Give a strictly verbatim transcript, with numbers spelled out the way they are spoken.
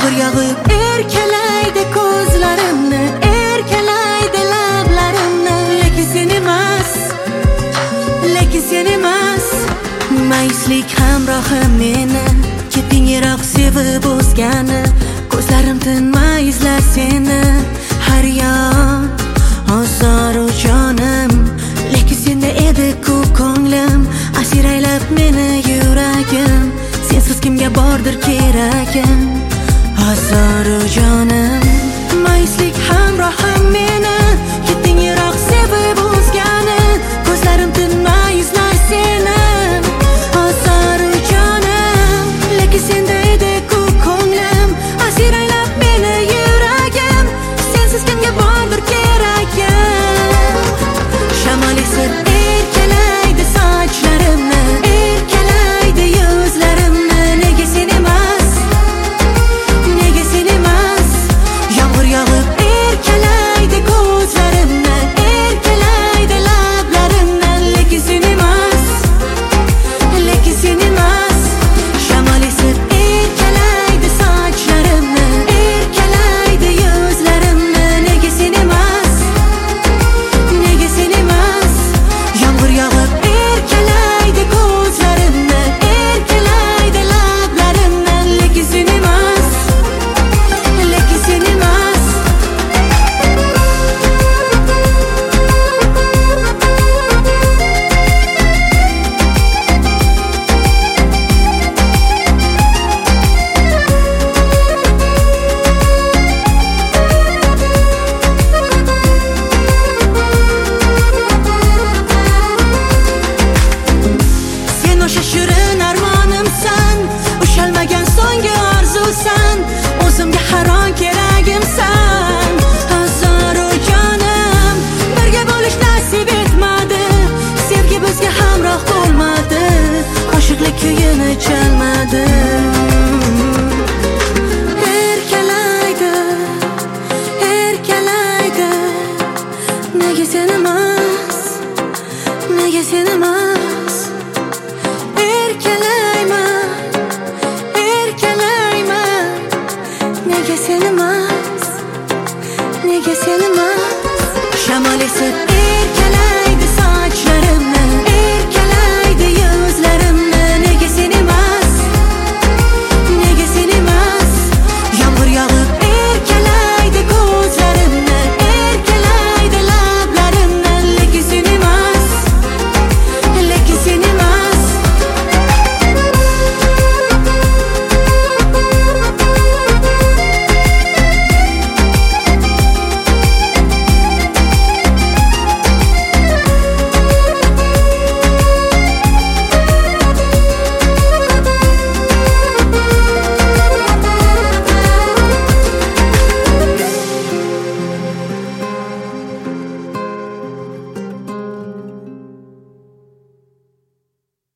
yomg'ir yog'ib erkalaydi ko'zlarimni, erkalaydi lablarimni. Lekin sen emas, lekin sen emas. Mayislik hamrohim meni, ketding yiroq sevib o'zgani. Ko'zlarim tinmay izlar seni, har yon ozoru jonim. Lekin senda edi ku ko'nglim, asir aylab meni yuragim. Sensiz kimga bordir keragim, ozoru jonim. Mayislik hamrohim